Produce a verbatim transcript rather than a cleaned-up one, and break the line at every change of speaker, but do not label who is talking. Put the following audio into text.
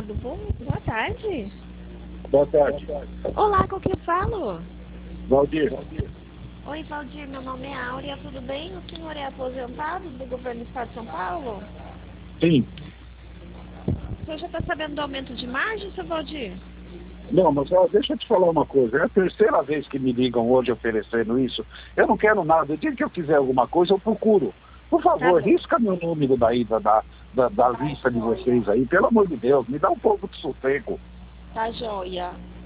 Tudo bom? Boa tarde.
Boa tarde.
Olá, com quem eu falo?
Valdir.
Oi, Valdir, meu nome é Áurea, tudo bem? O senhor é aposentado do governo do estado de São Paulo?
Sim.
O senhor já está sabendo do aumento de margem, seu Valdir?
Não, mas ó, deixa eu te falar uma coisa. É a terceira vez que me ligam hoje oferecendo isso. Eu não quero nada. O dia que eu fizer alguma coisa, eu procuro. Por
Tá
favor,
bom.
risca meu número daí, da, da, da, da lista de vocês aí. Pelo amor de Deus, me dá um pouco de sossego.
Tá joia.